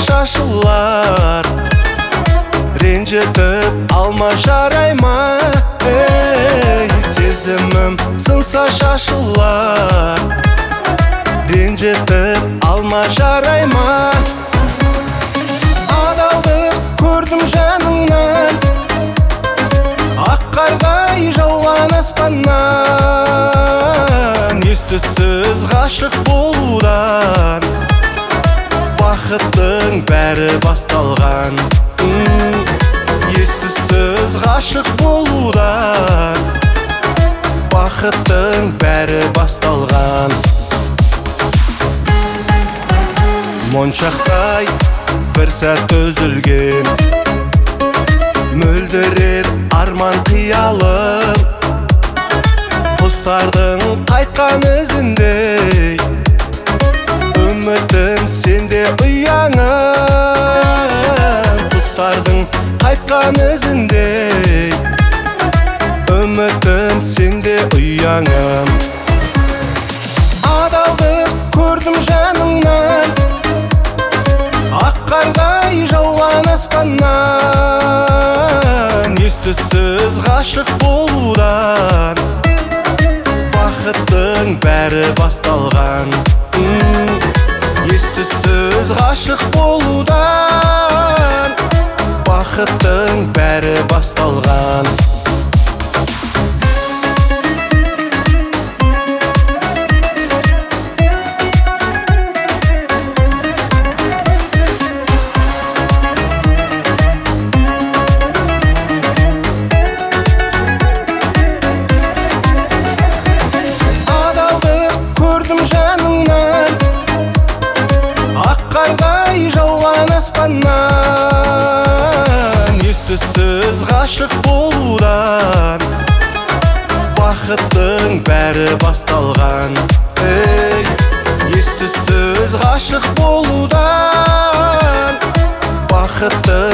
шашылар, ренжітіп алма жарайма. Сезімім сынса шашылар, ренжітіп алма жарайма. Адалдық көрдім жаныңнан, ақ қардай жауған аспаннан. Ес-түссіз ғашық болудан бақыттың бәрі басталған. Ес-түссіз ғашық болудан бақыттың бәрі басталған. Моншақтай бір сәт үзілген, мөлдірер арман қиялым. Құстардың қайтқан ізіндей, үмітім сенде ұяңым. Құстардың қайтқан ізіндей, үмітім сенде ұяңым. Адалдық көрдім жаныңнан, ақ қардай жауған аспаннан. Ес-түссіз ғашық болудан бақыттың бәрі басталған. Ес-түссіз ғашық болудан бақыттың бәрі басталған. Жаныңнан, ақ қардай жауған аспаннан. Ес-түссіз ғашық болудан бақыттың бәрі басталған. Ес-түссіз ғашық болудан бақыттың